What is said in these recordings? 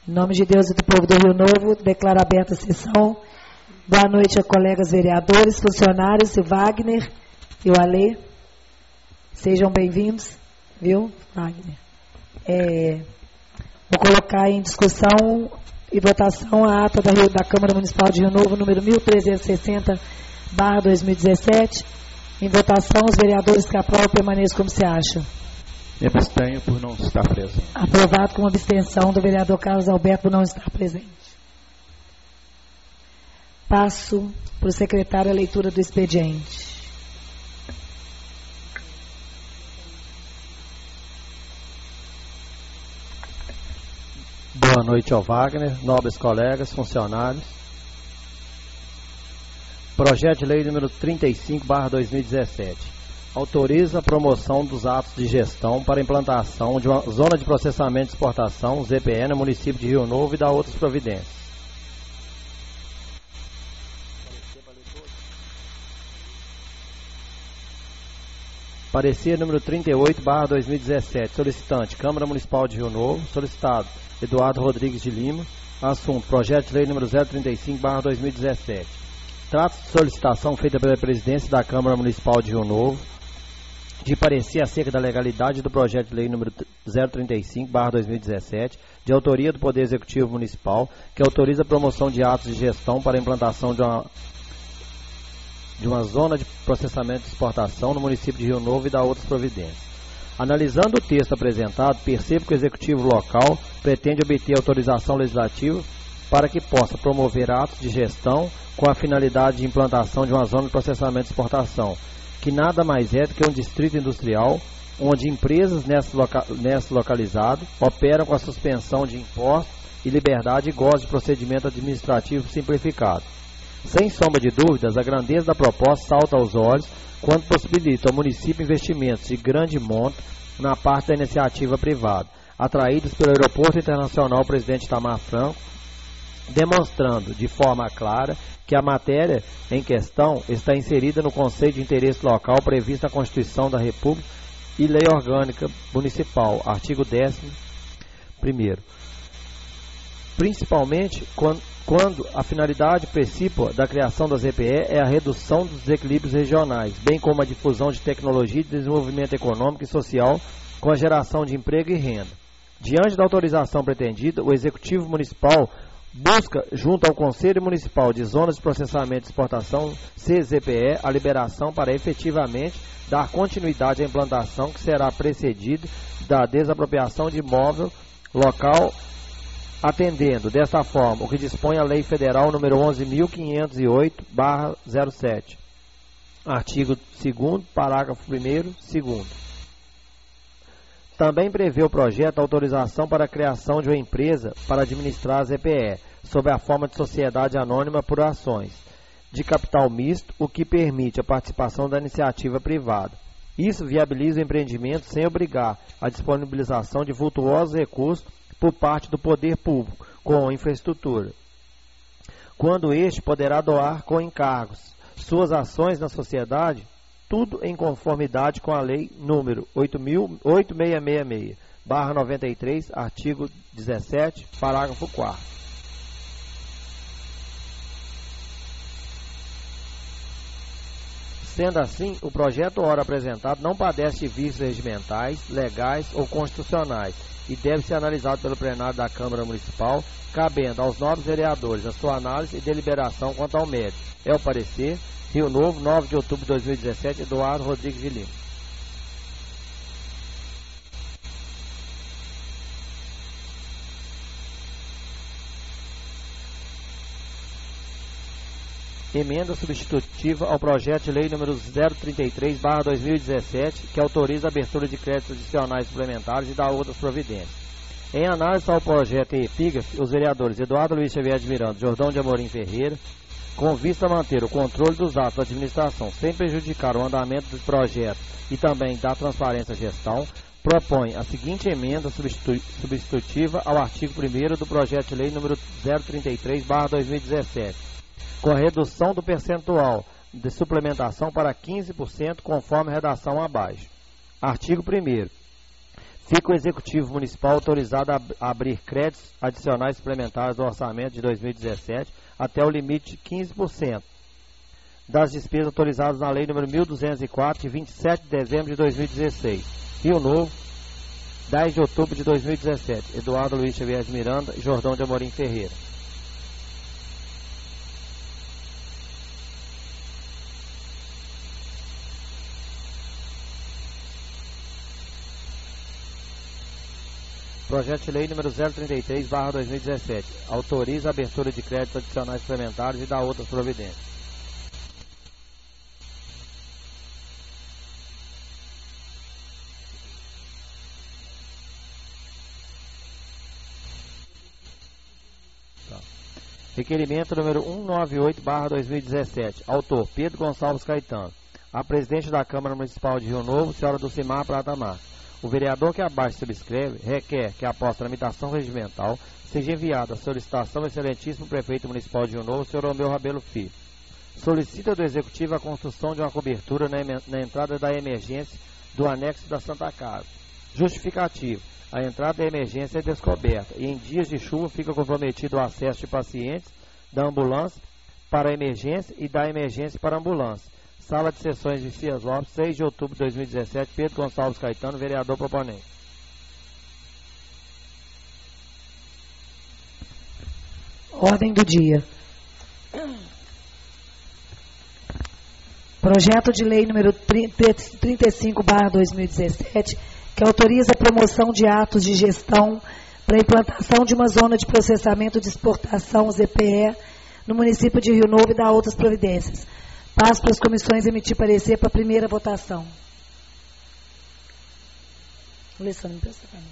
Em nome de Deus e do povo do Rio Novo, declaro aberta a sessão. Boa noite a colegas vereadores, funcionários, e Wagner e o Alê. Sejam bem-vindos, viu, Wagner? Vou colocar em discussão e votação a ata da Câmara Municipal de Rio Novo, número 1360/2017. Em votação, os vereadores que aprovam permaneçam como se acham. Me abstenho por não estar presente. Aprovado com abstenção do vereador Carlos Alberto por não estar presente. Passo para o secretário a leitura do expediente. Boa noite ao Wagner, nobres colegas, funcionários. Projeto de lei número 35/2017. Autoriza a promoção dos atos de gestão para implantação de uma zona de processamento e exportação, ZPE, no município de Rio Novo e da outras providências. Parecer número 38/2017. Solicitante, Câmara Municipal de Rio Novo. Solicitado, Eduardo Rodrigues de Lima. Assunto, projeto de lei número 035/2017. Trata-se de solicitação feita pela presidência da Câmara Municipal de Rio Novo de parecer acerca da legalidade do projeto de lei número 035/2017, de autoria do Poder Executivo Municipal, que autoriza a promoção de atos de gestão para a implantação de uma zona de processamento e exportação no município de Rio Novo e da outras providências. Analisando o texto apresentado, percebo que o Executivo local pretende obter autorização legislativa para que possa promover atos de gestão com a finalidade de implantação de uma zona de processamento e exportação, que nada mais é do que um distrito industrial, onde empresas nesse localizado operam com a suspensão de impostos e liberdade e gozam de procedimento administrativo simplificado. Sem sombra de dúvidas, a grandeza da proposta salta aos olhos quando possibilita ao município investimentos de grande monta na parte da iniciativa privada, atraídos pelo Aeroporto Internacional Presidente Itamar Franco, demonstrando de forma clara que a matéria em questão está inserida no conceito de interesse local previsto na Constituição da República e Lei Orgânica Municipal, artigo 10º. Principalmente quando a finalidade principal da criação da ZPE é a redução dos desequilíbrios regionais, bem como a difusão de tecnologia e desenvolvimento econômico e social com a geração de emprego e renda. Diante da autorização pretendida, o Executivo Municipal busca, junto ao Conselho Municipal de Zonas de Processamento e Exportação, CZPE, a liberação para efetivamente dar continuidade à implantação, que será precedida da desapropriação de imóvel local, atendendo, desta forma, o que dispõe a Lei Federal número 11.508/07. Artigo 2º, parágrafo 1º, 2º. Também prevê o projeto a autorização para a criação de uma empresa para administrar a ZPE, sob a forma de sociedade anônima por ações, de capital misto, o que permite a participação da iniciativa privada. Isso viabiliza o empreendimento sem obrigar a disponibilização de vultuosos recursos por parte do poder público, com infraestrutura, quando este poderá doar com encargos suas ações na sociedade, tudo em conformidade com a Lei número 8666/93, artigo 17, parágrafo 4º. Sendo assim, o projeto ora apresentado não padece de vícios regimentais, legais ou constitucionais e deve ser analisado pelo plenário da Câmara Municipal, cabendo aos nobres vereadores a sua análise e deliberação quanto ao mérito. É o parecer. Rio Novo, 9 de outubro de 2017, Eduardo Rodrigues de Lima. Emenda substitutiva ao projeto de lei número 033/2017, que autoriza a abertura de créditos adicionais suplementares e da outras providências. Em análise ao projeto em epígrafe, os vereadores Eduardo Luiz Xavier de Miranda, Jordão de Amorim Ferreira, com vista a manter o controle dos atos da administração sem prejudicar o andamento do projeto e também da transparência da gestão, propõe a seguinte emenda substitutiva ao artigo 1º do projeto de lei número 033/2017, com a redução do percentual de suplementação para 15%, conforme a redação abaixo. Artigo 1º. Fica o Executivo Municipal autorizado a abrir créditos adicionais suplementares do orçamento de 2017 até o limite de 15% das despesas autorizadas na Lei nº 1204, de 27 de dezembro de 2016. Rio Novo, 10 de outubro de 2017. Eduardo Luiz Xavier de Miranda e Jordão de Amorim Ferreira. Projeto de Lei número 033/2017. Autoriza a abertura de créditos adicionais suplementares e dá outras providências. Requerimento número 198/2017. Autor: Pedro Gonçalves Caetano. A presidente da Câmara Municipal de Rio Novo, senhora Dulcimar Prata Marques. O vereador que abaixo subscreve requer que, após tramitação regimental, seja enviada a solicitação do excelentíssimo prefeito municipal de Rio Novo, senhor Romeu Rabelo Filho. Solicita do Executivo a construção de uma cobertura na entrada da emergência do anexo da Santa Casa. Justificativo: a entrada da emergência é descoberta e em dias de chuva fica comprometido o acesso de pacientes da ambulância para a emergência e da emergência para a ambulância. Sala de Sessões de Cias Lopes, 6 de outubro de 2017, Pedro Gonçalves Caetano, vereador proponente. Ordem do dia. Projeto de Lei número 35/2017, que autoriza a promoção de atos de gestão para a implantação de uma zona de processamento de exportação, ZPE, no município de Rio Novo e dá outras providências. Passo para as comissões emitir parecer para a primeira votação. Alessandro, me presta para mim.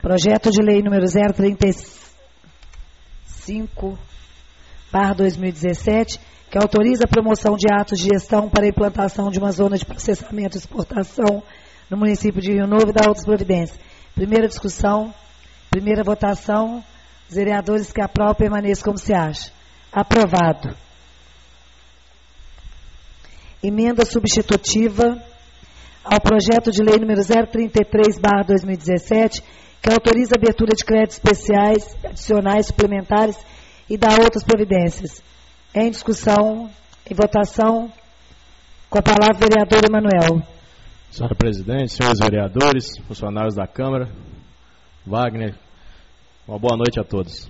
Projeto de lei número 035/2017, que autoriza a promoção de atos de gestão para a implantação de uma zona de processamento e exportação no município de Rio Novo e da outras providências. Primeira discussão, primeira votação. Os vereadores que aprovam permaneçam como se acha. Aprovado. Emenda substitutiva ao projeto de lei número 033/2017, que autoriza a abertura de créditos especiais, adicionais, suplementares e da outras providências. Em discussão, em votação, com a palavra o vereador Emanuel. Senhora Presidente, senhores vereadores, funcionários da Câmara, Wagner, uma boa noite a todos.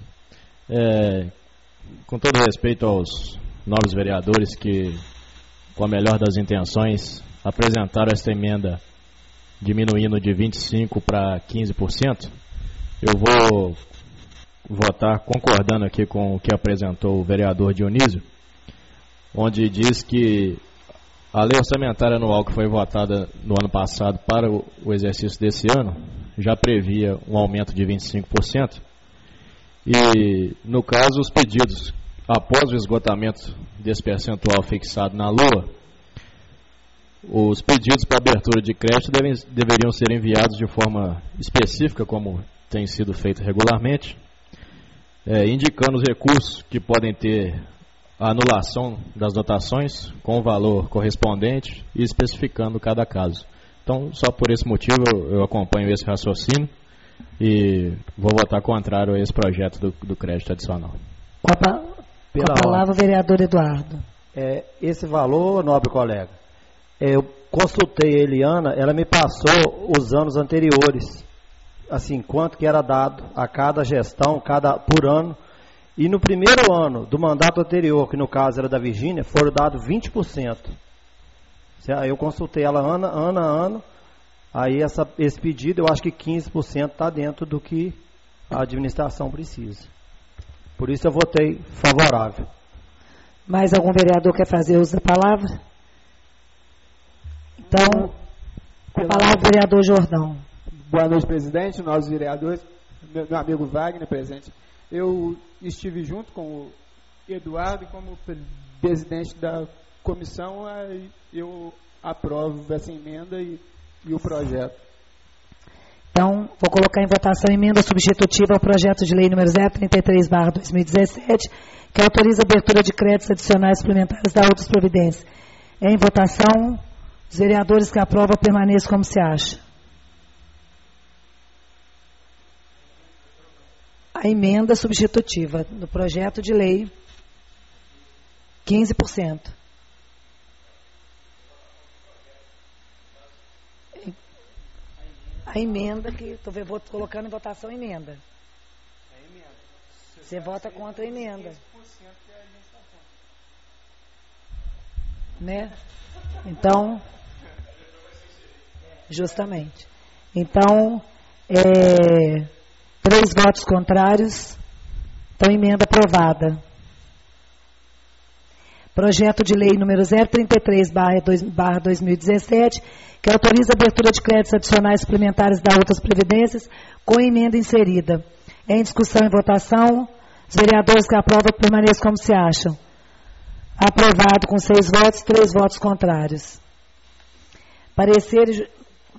Com todo respeito aos novos vereadores que, com a melhor das intenções, apresentaram esta emenda diminuindo de 25% para 15%, eu vou votar concordando aqui com o que apresentou o vereador Dionísio, onde diz que a lei orçamentária anual que foi votada no ano passado para o exercício desse ano já previa um aumento de 25%, e, no caso, os pedidos após o esgotamento desse percentual fixado na LOA, os pedidos para abertura de crédito deveriam ser enviados de forma específica, como tem sido feito regularmente, indicando os recursos que podem ter a anulação das dotações com o valor correspondente e especificando cada caso. Então, só por esse motivo eu acompanho esse raciocínio e vou votar contrário a esse projeto do crédito adicional. Com a palavra o vereador Eduardo. Esse valor, nobre colega, eu consultei a Eliana, ela me passou os anos anteriores, assim, quanto que era dado a cada gestão, por ano, e no primeiro ano do mandato anterior, que no caso era da Virgínia, foram dados 20%. Eu consultei ela ano a ano, aí esse pedido, eu acho que 15% está dentro do que a administração precisa. Por isso eu votei favorável. Mais algum vereador quer fazer uso da palavra? Então, com a palavra o vereador Jordão. Boa noite, presidente, novos vereadores, meu amigo Wagner presente. Eu estive junto com o Eduardo como presidente da comissão, eu aprovo essa emenda e o projeto. Então, vou colocar em votação a emenda substitutiva ao projeto de lei número 033/2017, que autoriza a abertura de créditos adicionais suplementares da outras providências. Em votação, os vereadores que aprovam permaneçam como se acha. A emenda substitutiva do projeto de lei, 15%. A emenda que estou colocando em votação a emenda. Você vota contra a emenda. Né? Então, justamente. Então, 3 votos contrários. Então, emenda aprovada. Projeto de lei número 033/2017, que autoriza a abertura de créditos adicionais suplementares da outras previdências, com emenda inserida. Em discussão e votação, os vereadores que aprovam permaneçam como se acham. Aprovado com 6 votos, 3 votos contrários. Parecer.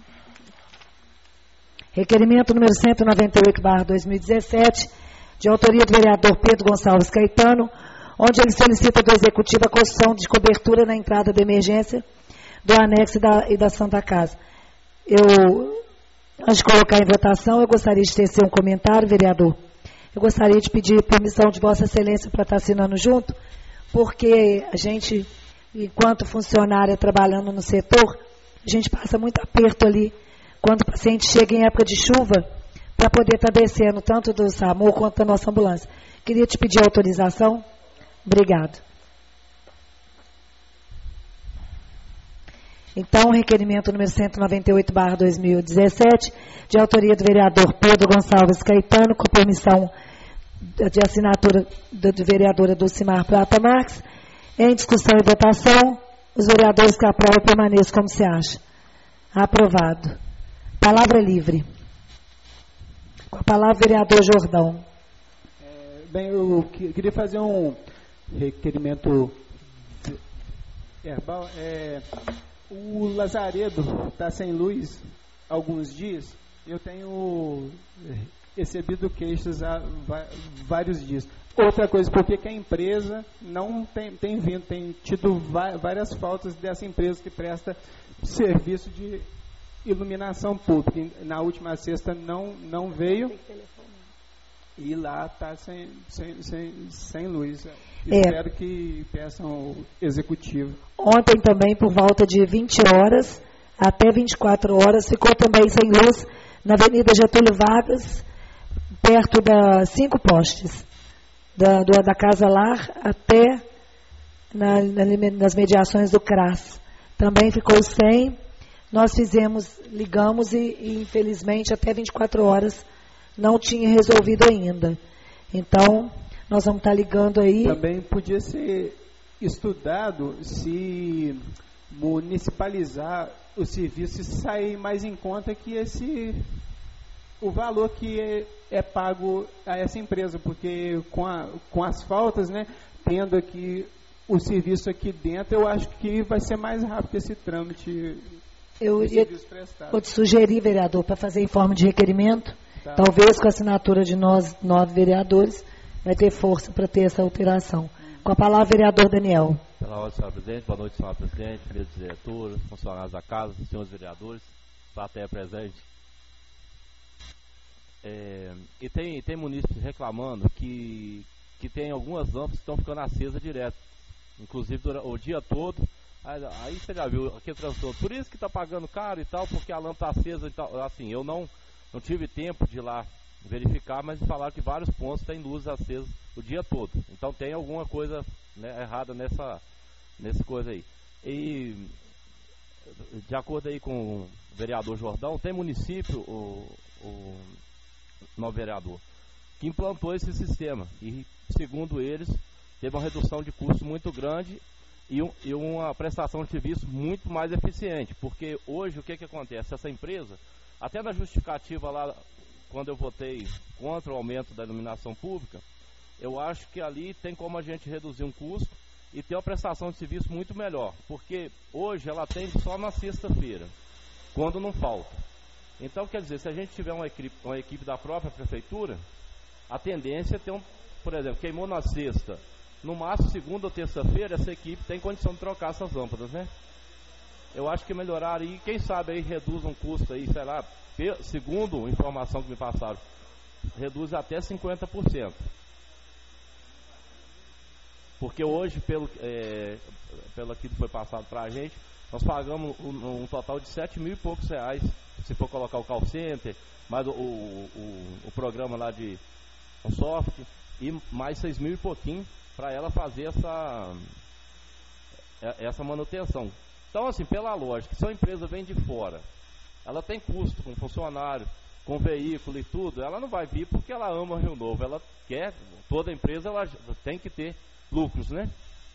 Requerimento número 198/2017, de autoria do vereador Pedro Gonçalves Caetano, onde ele solicita do Executivo a construção de cobertura na entrada de emergência do anexo e da Santa Casa. Antes de colocar em votação, eu gostaria de tecer um comentário, vereador. Eu gostaria de pedir permissão de Vossa Excelência para estar assinando junto, porque a gente, enquanto funcionária trabalhando no setor, a gente passa muito aperto ali, quando o paciente chega em época de chuva, para poder estar descendo tanto do SAMU quanto da nossa ambulância. Queria te pedir autorização. Obrigado. Então, requerimento número 198/2017, de autoria do vereador Pedro Gonçalves Caetano, com permissão de assinatura do vereadora Dulcimar Prata Marques. Em discussão e votação, os vereadores que aprovam permaneçam como se acha. Aprovado. Palavra livre. Com a palavra, vereador Jordão. Bem, eu queria fazer um requerimento verbal. O Lazaredo está sem luz há alguns dias. Eu tenho recebido queixas há vários dias. Outra coisa, por que a empresa não tem vindo, tem tido várias faltas dessa empresa que presta serviço de iluminação pública. Na última sexta não veio e lá está sem luz. Espero que peçam o executivo. Ontem também, por volta de 20 horas até 24 horas, ficou também sem luz na Avenida Getúlio Vargas, perto das 5 postes. Da Casa Lar até nas mediações do CRAS. Também ficou sem. Nós ligamos e infelizmente até 24 horas não tinha resolvido ainda. Então, nós vamos estar ligando aí. Também podia ser estudado se municipalizar o serviço e sair mais em conta que o valor que é pago a essa empresa, porque com as faltas, né, tendo aqui o serviço aqui dentro, eu acho que vai ser mais rápido esse trâmite. Vou te sugerir, vereador, para fazer em forma de requerimento, talvez com a assinatura de nós 9 vereadores, vai ter força para ter essa alteração. Com a palavra, vereador Daniel. Pela ordem, senhora presidente. Boa noite, senhora presidente, filhos dos diretores, funcionários da casa, senhores vereadores, plateia presente. E tem munícipes reclamando que tem algumas lâmpadas que estão ficando acesas direto, inclusive o dia todo. Aí você já viu aquele transtorno. Por isso que está pagando caro e tal, porque a lâmpada está acesa e tal. Assim, eu não tive tempo de ir lá verificar, mas falaram que vários pontos têm luzes acesas o dia todo. Então tem alguma coisa, né, errada nessa coisa aí. E de acordo aí com o vereador Jordão, tem município, o novo vereador, que implantou esse sistema e, segundo eles, teve uma redução de custo muito grande e uma prestação de serviço muito mais eficiente, porque hoje o que acontece? Essa empresa, até na justificativa lá, quando eu votei contra o aumento da iluminação pública, eu acho que ali tem como a gente reduzir um custo e ter uma prestação de serviço muito melhor, porque hoje ela atende só na sexta-feira, quando não falta. Então, quer dizer, se a gente tiver uma equipe da própria prefeitura, a tendência é ter por exemplo, queimou na sexta, no máximo segunda ou terça-feira, essa equipe tem condição de trocar essas lâmpadas, né? Eu acho que melhorar aí, quem sabe aí reduz um custo aí, sei lá, segundo a informação que me passaram, reduz até 50%. Porque hoje, pelo aquilo que foi passado para a gente, nós pagamos um total de 7 mil e poucos reais, se for colocar o call center, mais o programa lá de um software, e mais 6 mil e pouquinho para ela fazer essa manutenção. Então, assim, pela lógica, se a empresa vem de fora, ela tem custo com funcionário, com veículo e tudo, ela não vai vir porque ela ama Rio Novo, ela quer, toda empresa ela tem que ter lucros, né?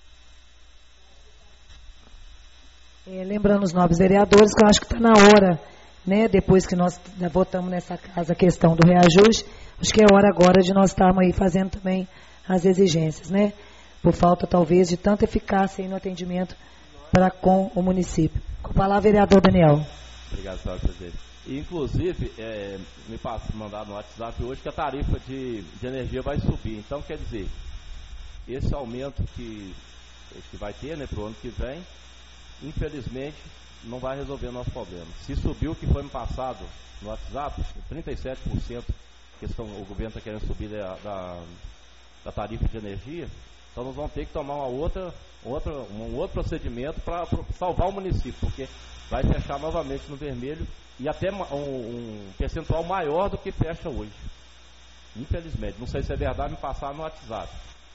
Lembrando os nobres vereadores que eu acho que está na hora, né, depois que nós votamos nessa casa a questão do reajuste, acho que é hora agora de nós estarmos aí fazendo também as exigências, né? Por falta, talvez, de tanta eficácia no atendimento para com o município. Com a palavra, vereador Daniel. Obrigado, senhora presidente. E, inclusive, me mandaram no WhatsApp hoje que a tarifa de energia vai subir. Então, quer dizer, esse aumento que vai ter, né, para o ano que vem, infelizmente, não vai resolver o nosso problema. Se subiu o que foi me passado no WhatsApp, 37%, o governo está querendo subir da tarifa de energia, então nós vamos ter que tomar um outro procedimento para salvar o município, porque vai fechar novamente no vermelho e até um percentual maior do que fecha hoje. Infelizmente, não sei se é verdade, me passaram no WhatsApp.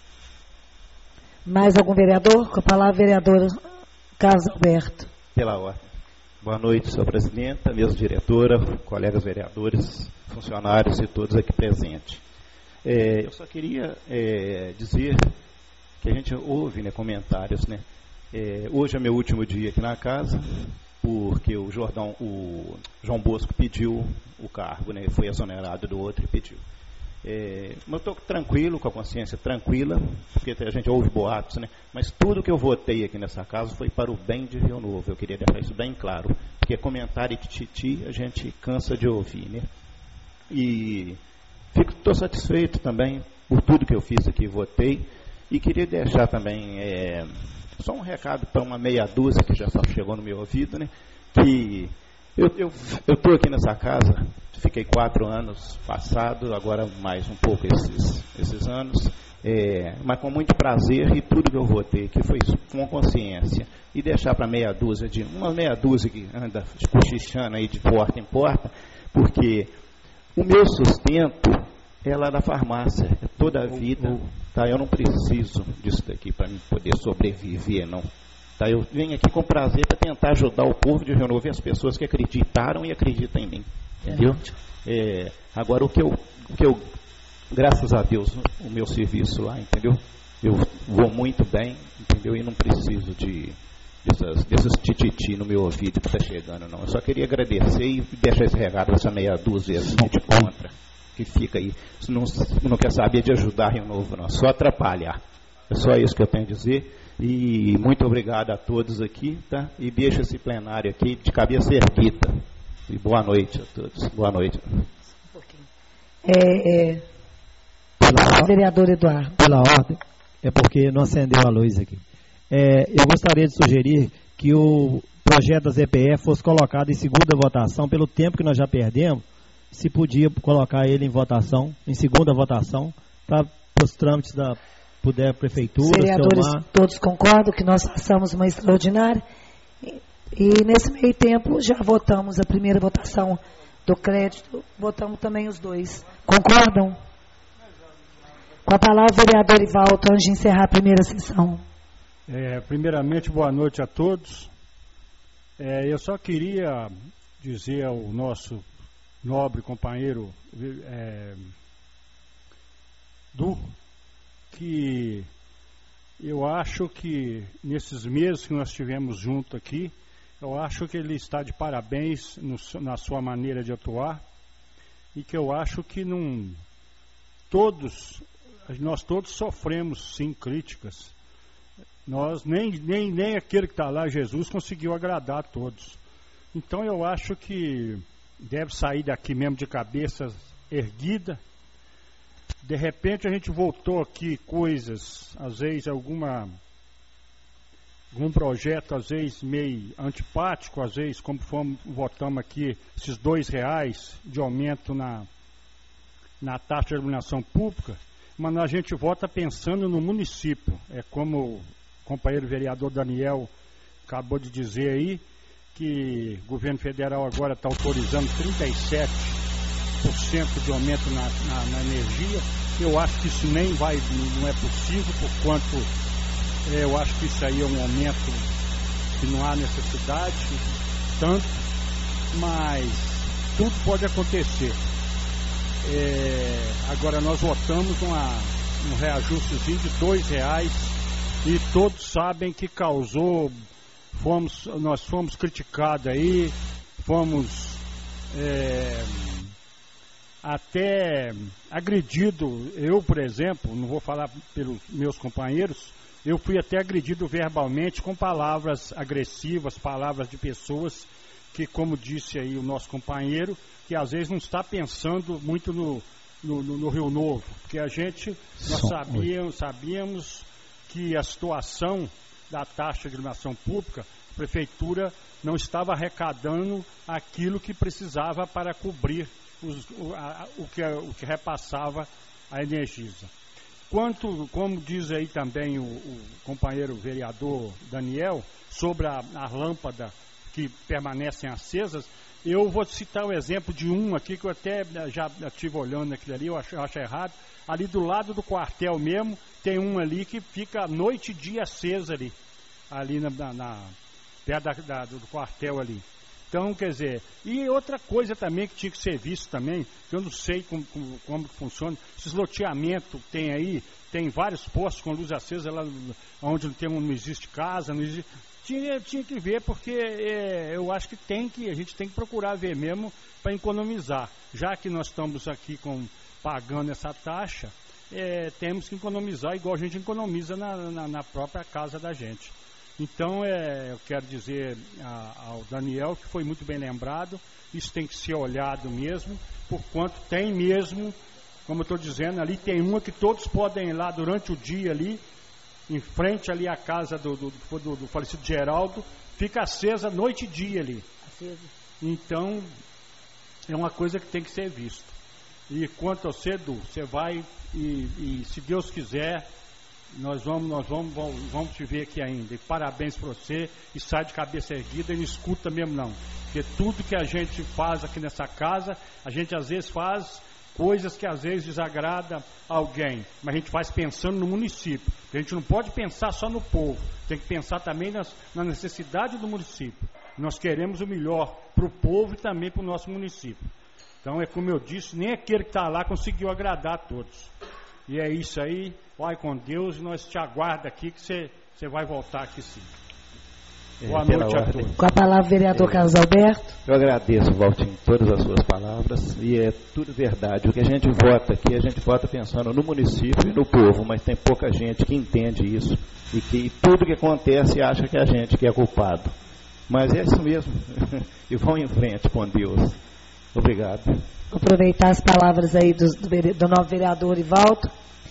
Mais algum vereador? Com a palavra, vereador Carlos Alberto. Pela ordem. Boa noite, senhora presidenta, mesa diretora, colegas vereadores, funcionários e todos aqui presentes. Eu só queria dizer que a gente ouve, né, comentários, né? Hoje é meu último dia aqui na casa porque o João Bosco pediu o cargo, né? Foi exonerado do outro e pediu. Mas eu estou tranquilo, com a consciência tranquila, porque a gente ouve boatos, né? Mas tudo que eu votei aqui nessa casa foi para o bem de Rio Novo. Eu queria deixar isso bem claro, porque comentário de titi a gente cansa de ouvir, né? E estou satisfeito também por tudo que eu fiz aqui, votei, e queria deixar também só um recado para uma meia dúzia que já só chegou no meu ouvido, né? Que eu estou aqui nessa casa, fiquei 4 anos passado, agora mais um pouco esses anos, mas com muito prazer, e tudo que eu votei que foi com consciência, e deixar para uma meia dúzia que anda cochichando aí de porta em porta, porque o meu sustento é lá da farmácia, é toda a vida, tá? Eu não preciso disso daqui para mim poder sobreviver, não. Tá? Eu venho aqui com prazer para tentar ajudar o povo de Rio Novo e as pessoas que acreditaram e acreditam em mim, entendeu? Agora, o que eu, graças a Deus, o meu serviço lá, entendeu? Eu vou muito bem, entendeu? E não preciso desses tititi no meu ouvido que está chegando, não. Eu só queria agradecer e deixar esse recado, essa meia dúzia de contra, que fica aí. Não quer saber de ajudar Rio Novo, não. Só atrapalhar. É só isso que eu tenho a dizer. E muito obrigado a todos aqui, tá? E deixa esse plenário aqui de cabeça erguida. E boa noite a todos. Boa noite. Vereador Eduardo. Pela ordem, é porque não acendeu a luz aqui. Eu gostaria de sugerir que o projeto da ZPE fosse colocado em segunda votação, pelo tempo que nós já perdemos, se podia colocar ele em votação, em segunda votação, para os trâmites da prefeitura. Os vereadores todos concordam que nós façamos uma extraordinária, e nesse meio tempo já votamos a primeira votação do crédito, votamos também os dois. Concordam? Com a palavra o vereador Ivaldo, antes de encerrar a primeira sessão. Primeiramente, boa noite a todos. Eu só queria dizer ao nosso nobre companheiro Du, que eu acho que nesses meses que nós estivemos juntos aqui, eu acho que ele está de parabéns na sua maneira de atuar, e que eu acho que nós todos sofremos sim críticas. Nós nem aquele que está lá, Jesus, conseguiu agradar a todos. Então eu acho que deve sair daqui mesmo de cabeça erguida. De repente a gente voltou aqui coisas, às vezes algum projeto, às vezes meio antipático, às vezes como votamos aqui esses R$2 de aumento na taxa de iluminação pública, mas a gente vota pensando no município. É como o companheiro vereador Daniel acabou de dizer aí, que o governo federal agora está autorizando 37% de aumento na energia. Eu acho que isso não é possível, porquanto eu acho que isso aí é um aumento que não há necessidade, tanto, mas tudo pode acontecer. Agora nós votamos um reajustezinho de R$2, e todos sabem que causou, nós fomos criticados aí, fomos até agredido. Eu, por exemplo, não vou falar pelos meus companheiros, eu fui até agredido verbalmente com palavras agressivas, palavras de pessoas que, como disse aí o nosso companheiro, que às vezes não está pensando muito no Rio Novo, porque nós sabíamos que a situação da taxa de iluminação pública, a prefeitura não estava arrecadando aquilo que precisava para cobrir o que repassava a Energisa. Como diz aí também o companheiro vereador Daniel, sobre as lâmpadas que permanecem acesas, eu vou citar o exemplo de um aqui que eu até já estive olhando aquilo ali, eu acho errado. Ali do lado do quartel mesmo, tem um ali que fica noite e dia acesa ali perto do quartel ali. Então, quer dizer, e outra coisa também que tinha que ser visto também, que eu não sei como funciona, esses loteamentos tem vários postos com luz acesa lá onde não existe casa, Tinha que ver, porque eu acho que a gente tem que procurar ver mesmo para economizar. Já que nós estamos aqui pagando essa taxa, temos que economizar igual a gente economiza na própria casa da gente. Então, eu quero dizer ao Daniel que foi muito bem lembrado, isso tem que ser olhado mesmo, por quanto tem mesmo, como eu estou dizendo, ali tem uma que todos podem ir lá durante o dia ali, em frente ali à casa do falecido Geraldo, fica acesa noite e dia ali. Acesa. Então, é uma coisa que tem que ser vista. E quanto a você, Edu, você vai e se Deus quiser, nós vamos te ver aqui ainda. E parabéns para você, e sai de cabeça erguida e não escuta mesmo não. Porque tudo que a gente faz aqui nessa casa, a gente às vezes faz coisas que às vezes desagrada alguém, mas a gente faz pensando no município. A gente não pode pensar só no povo, tem que pensar também na necessidade do município. Nós queremos o melhor para o povo e também para o nosso município. Então, como eu disse, nem aquele que está lá conseguiu agradar a todos. E é isso aí, vai com Deus, e nós te aguardamos aqui que você vai voltar aqui sim. Boa noite a todos. Com a palavra, vereador Carlos Alberto. Eu agradeço, Valtinho, todas as suas palavras, e é tudo verdade. O que a gente vota aqui, a gente vota pensando no município e no povo, mas tem pouca gente que entende isso, e que tudo que acontece acha que é a gente que é culpado. Mas é isso mesmo, e vão em frente com Deus. Obrigado. Vou aproveitar as palavras aí do novo vereador Ivaldo,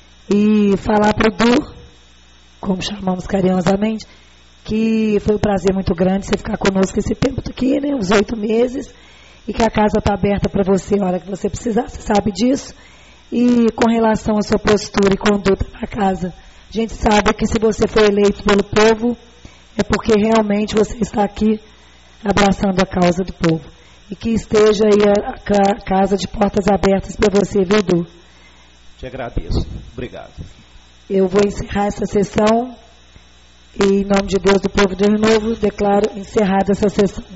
e falar para o Du, como chamamos carinhosamente, que foi um prazer muito grande você ficar conosco esse tempo aqui, né, uns 8 meses, e que a casa está aberta para você a hora que você precisar, você sabe disso. E com relação à sua postura e conduta na casa, a gente sabe que se você foi eleito pelo povo, é porque realmente você está aqui abraçando a causa do povo. E que esteja aí a casa de portas abertas para você, viu, Du? Te agradeço. Obrigado. Eu vou encerrar essa sessão. E, em nome de Deus, do povo de Rio Novo, declaro encerrada essa sessão.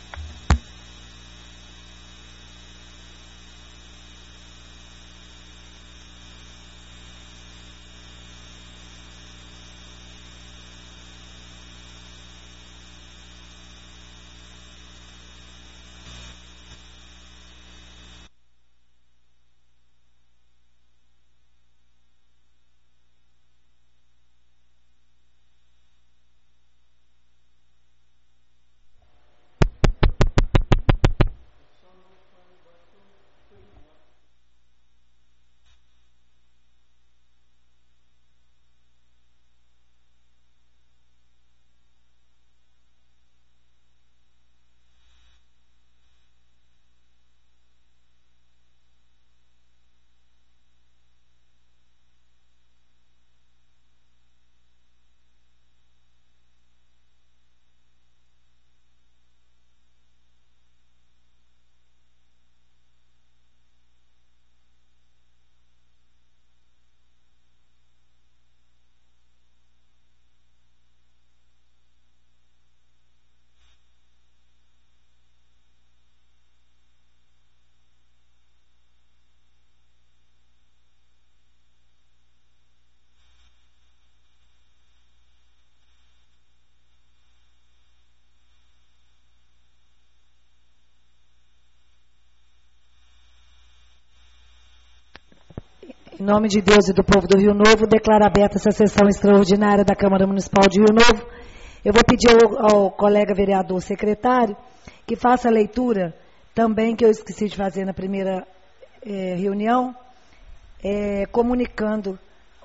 Em nome de Deus e do povo do Rio Novo, declaro aberta essa sessão extraordinária da Câmara Municipal de Rio Novo. Eu vou pedir ao colega vereador secretário que faça a leitura também, que eu esqueci de fazer na primeira reunião, comunicando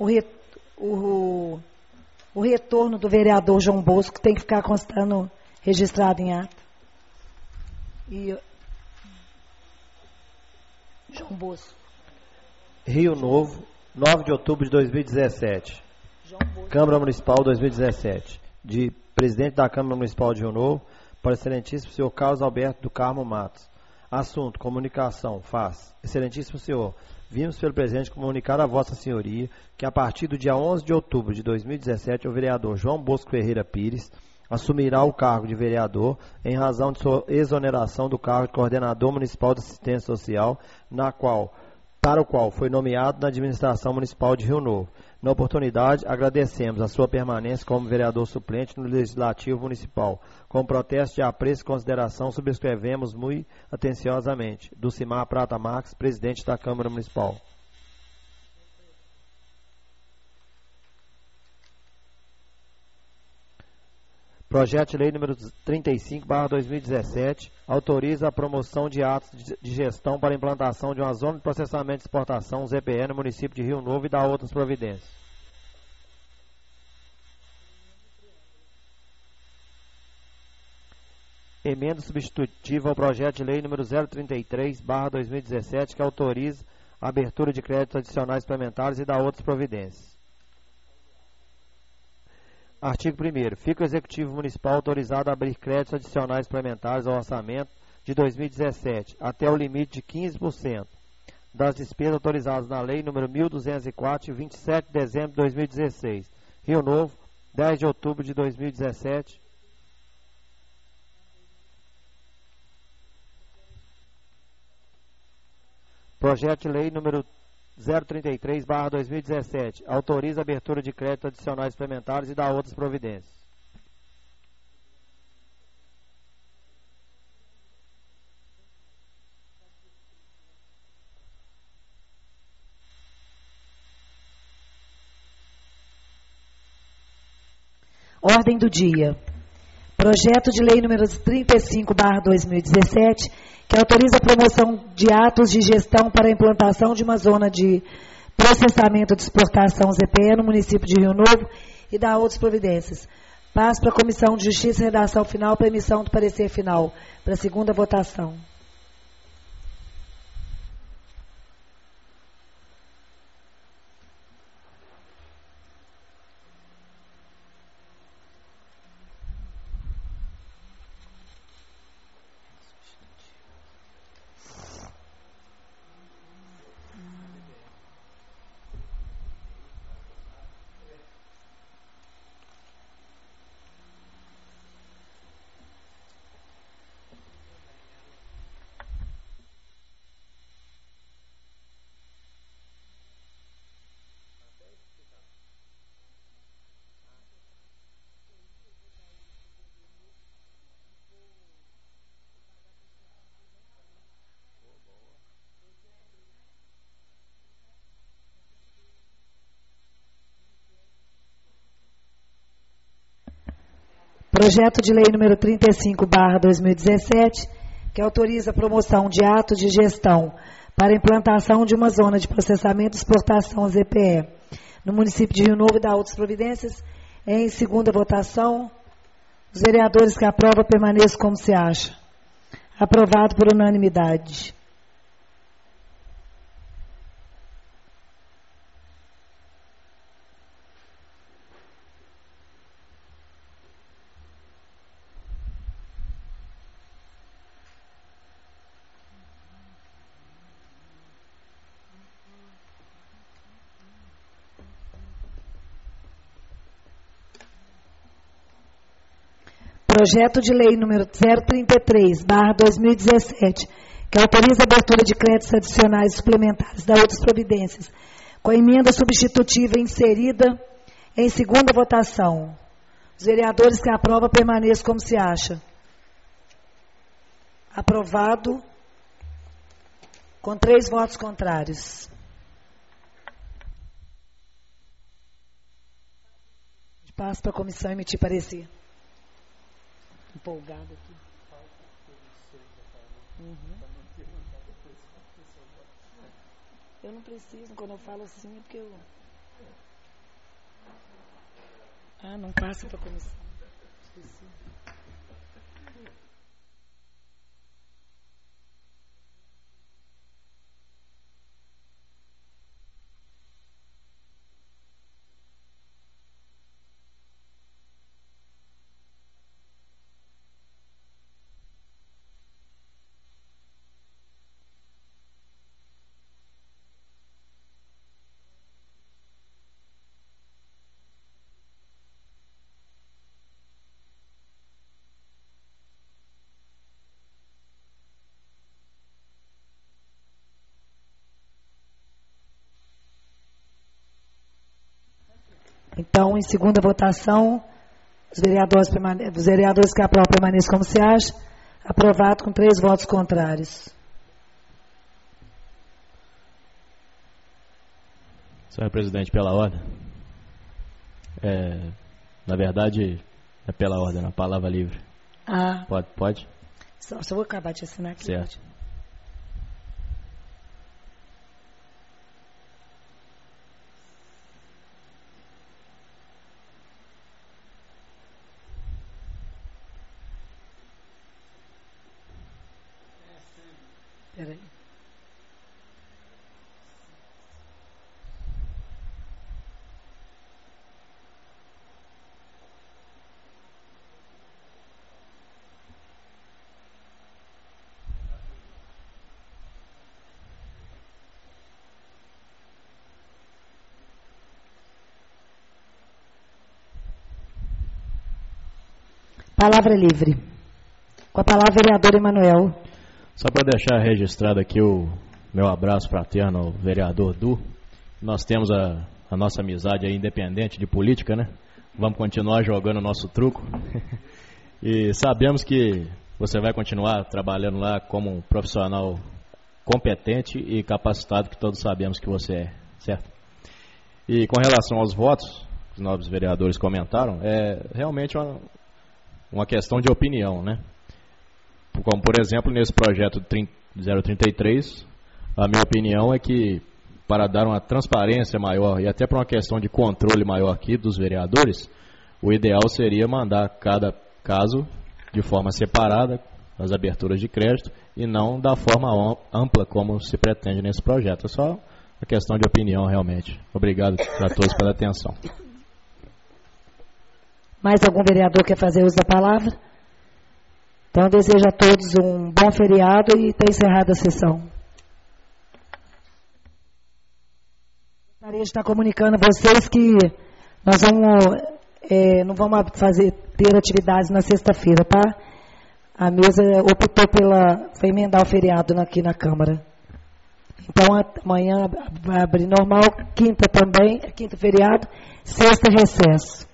o retorno do vereador João Bosco, que tem que ficar constando, registrado em ata. João Bosco. Rio Novo, 9 de outubro de 2017. Câmara Municipal 2017. De presidente da Câmara Municipal de Rio Novo, para o excelentíssimo senhor Carlos Alberto do Carmo Matos. Assunto, comunicação, faz. Excelentíssimo senhor, vimos pelo presente comunicar a vossa senhoria que a partir do dia 11 de outubro de 2017, o vereador João Bosco Ferreira Pires assumirá o cargo de vereador em razão de sua exoneração do cargo de coordenador municipal de assistência social, para o qual foi nomeado na administração municipal de Rio Novo. Na oportunidade, agradecemos a sua permanência como vereador suplente no Legislativo Municipal. Com protesto de apreço e consideração, subscrevemos muito atenciosamente. Dulcimar Prata Marques, presidente da Câmara Municipal. Projeto de Lei número 35/2017 autoriza a promoção de atos de gestão para a implantação de uma zona de processamento e exportação ZPE no município de Rio Novo e dá outras providências. Emenda substitutiva ao projeto de lei número 033/2017 que autoriza a abertura de créditos adicionais suplementares e dá outras providências. Artigo 1º. Fica o Executivo Municipal autorizado a abrir créditos adicionais suplementares ao orçamento de 2017, até o limite de 15% das despesas autorizadas na Lei nº 1.204, de 27 de dezembro de 2016. Rio Novo, 10 de outubro de 2017. Projeto de Lei número 033/2017 autoriza a abertura de créditos adicionais suplementares e dá outras providências. Ordem do dia. Projeto de lei número 35/2017, que autoriza a promoção de atos de gestão para a implantação de uma zona de processamento de exportação ZPE no município de Rio Novo e dá outras providências. Passo para a Comissão de Justiça e Redação Final para emissão do parecer final, para a segunda votação. Projeto de lei número 35/2017, que autoriza a promoção de atos de gestão para a implantação de uma zona de processamento e exportação ZPE no município de Rio Novo e dá outras providências. Em segunda votação, os vereadores que aprovam permaneçam como se acha. Aprovado por unanimidade. Projeto de lei número 033/2017, que autoriza a abertura de créditos adicionais suplementares da outras providências, com a emenda substitutiva inserida em segunda votação. Os vereadores que aprovam permaneçam como se acha. Aprovado com 3 votos contrários. Passo para a comissão emitir parecer. Empolgado aqui. Eu não preciso, quando eu falo assim, é porque eu... não passa para a comissão. Esqueci. Então, em segunda votação, os vereadores que aprovam permaneçam como se acha. Aprovado com 3 votos contrários. Senhor presidente, pela ordem. Na verdade, é pela ordem, a palavra livre. Ah. Pode? Só vou acabar de assinar aqui. Certo. Peraí. Palavra livre. Com a palavra, vereador Emanuel. Só para deixar registrado aqui o meu abraço fraterno ao vereador Du. Nós temos a nossa amizade aí independente de política, né? Vamos continuar jogando o nosso truco. E sabemos que você vai continuar trabalhando lá como um profissional competente e capacitado, que todos sabemos que você é, certo? E com relação aos votos, os nobres vereadores comentaram, é realmente uma questão de opinião, né? Como, por exemplo, nesse projeto 033, a minha opinião é que, para dar uma transparência maior e até para uma questão de controle maior aqui dos vereadores, o ideal seria mandar cada caso de forma separada, as aberturas de crédito, e não da forma ampla como se pretende nesse projeto. É só uma questão de opinião, realmente. Obrigado a todos pela atenção. Mais algum vereador quer fazer uso da palavra? Então, eu desejo a todos um bom feriado e está encerrada a sessão. Gostaria de estar comunicando a vocês que nós não vamos ter atividades na sexta-feira, tá? A mesa optou foi emendar o feriado aqui na Câmara. Então, amanhã vai abrir normal, quinta também, quinta feriado, sexta recesso.